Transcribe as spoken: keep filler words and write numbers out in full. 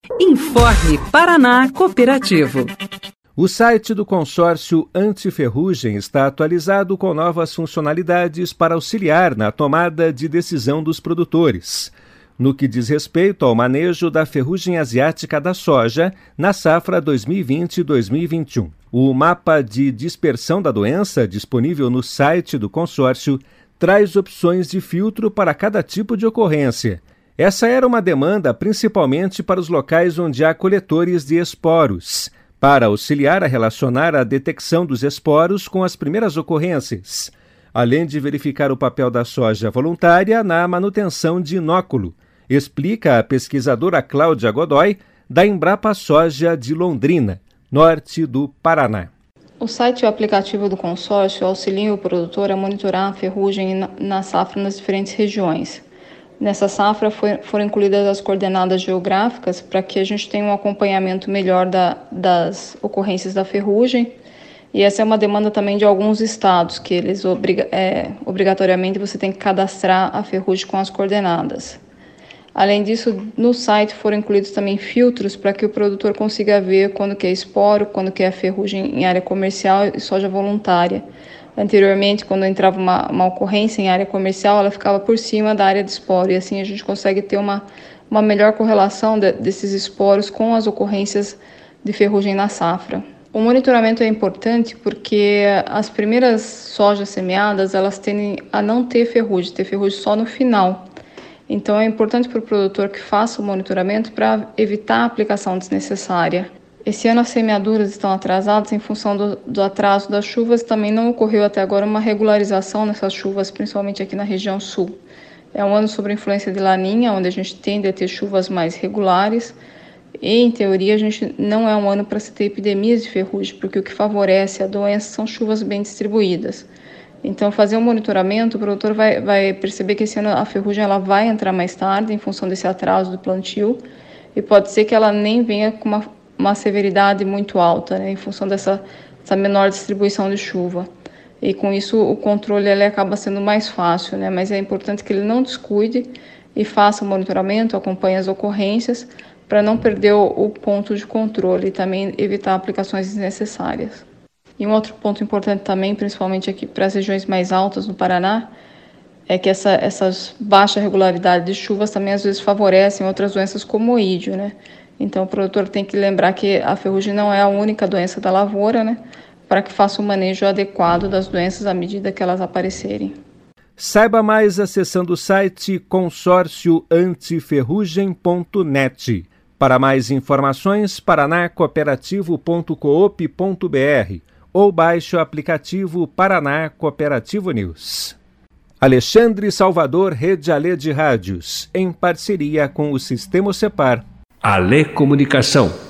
Informe Paraná Cooperativo. O site do consórcio Antiferrugem está atualizado com novas funcionalidades para auxiliar na tomada de decisão dos produtores, no que diz respeito ao manejo da ferrugem asiática da soja na safra dois mil e vinte a dois mil e vinte e um. O mapa de dispersão da doença, disponível no site do consórcio, traz opções de filtro para cada tipo de ocorrência. Essa era uma demanda principalmente para os locais onde há coletores de esporos, para auxiliar a relacionar a detecção dos esporos com as primeiras ocorrências, além de verificar o papel da soja voluntária na manutenção de inóculo, explica a pesquisadora Cláudia Godoy, da Embrapa Soja de Londrina, norte do Paraná. O site e o aplicativo do consórcio auxiliam o produtor a monitorar a ferrugem na, na safra nas diferentes regiões. Nessa safra foi, foram incluídas as coordenadas geográficas para que a gente tenha um acompanhamento melhor da, das ocorrências da ferrugem. E essa é uma demanda também de alguns estados, que eles obriga, é, obrigatoriamente você tem que cadastrar a ferrugem com as coordenadas. Além disso, no site foram incluídos também filtros para que o produtor consiga ver quando que é esporo, quando que é ferrugem em área comercial e soja voluntária. Anteriormente, quando entrava uma, uma ocorrência em área comercial, ela ficava por cima da área de esporo, e assim a gente consegue ter uma, uma melhor correlação de, desses esporos com as ocorrências de ferrugem na safra. O monitoramento é importante porque as primeiras sojas semeadas, elas tendem a não ter ferrugem, ter ferrugem só no final. Então é importante para o produtor que faça o monitoramento para evitar a aplicação desnecessária. Esse ano as semeaduras estão atrasadas em função do, do atraso das chuvas. Também não ocorreu até agora uma regularização nessas chuvas, principalmente aqui na região sul. É um ano sob influência de Laninha, onde a gente tende a ter chuvas mais regulares. E, em teoria, a gente não é um ano para se ter epidemias de ferrugem, porque o que favorece a doença são chuvas bem distribuídas. Então, fazer um monitoramento, o produtor vai, vai perceber que esse ano a ferrugem ela vai entrar mais tarde, em função desse atraso do plantio, e pode ser que ela nem venha com uma uma severidade muito alta, né, em função dessa, dessa menor distribuição de chuva. E com isso o controle ele acaba sendo mais fácil, né, mas é importante que ele não descuide e faça o monitoramento, acompanhe as ocorrências, para não perder o, o ponto de controle e também evitar aplicações desnecessárias. E um outro ponto importante também, principalmente aqui para as regiões mais altas no Paraná, é que essa, essas baixa regularidade de chuvas também às vezes favorecem outras doenças como o ídio, né? Então, o produtor tem que lembrar que a ferrugem não é a única doença da lavoura, né? Para que faça o manejo adequado das doenças à medida que elas aparecerem. Saiba mais acessando o site consórcio antiferrugem ponto net. Para mais informações, paraná cooperativo ponto coop ponto br ou baixe o aplicativo Paraná Cooperativo News. Alexandre Salvador, Rede Alê de Rádios, em parceria com o Sistema Cepar. Alê Comunicação.